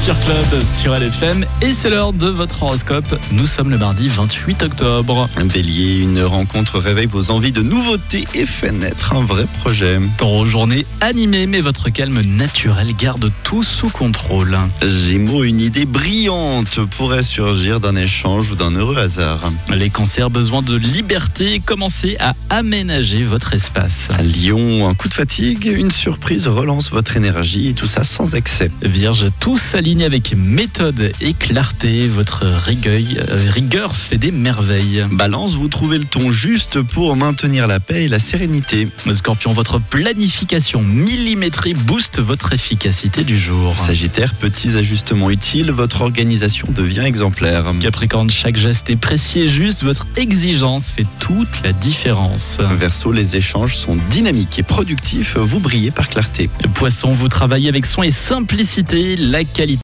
Culture Club sur LFM et c'est l'heure de votre horoscope. Nous sommes le mardi 28 octobre. Bélier, une rencontre réveille vos envies de nouveautés et fait naître un vrai projet. Taureau, journée animée mais votre calme naturel garde tout sous contrôle. Gémeaux, une idée brillante pourrait surgir d'un échange ou d'un heureux hasard. Les cancers, besoin de liberté, commencez à aménager votre espace. Lion, un coup de fatigue, une surprise relance votre énergie et tout ça sans excès. Vierge, tout s'aligne avec méthode et clarté, votre rigueur fait des merveilles. Balance, vous trouvez le ton juste pour maintenir la paix et la sérénité. Scorpion, votre planification millimétrée booste votre efficacité du jour. Sagittaire, petits ajustements utiles, votre organisation devient exemplaire. Capricorne, chaque geste est précis et juste, votre exigence fait toute la différence. Verseau, les échanges sont dynamiques et productifs, vous brillez par clarté. Poisson, vous travaillez avec soin et simplicité, la qualité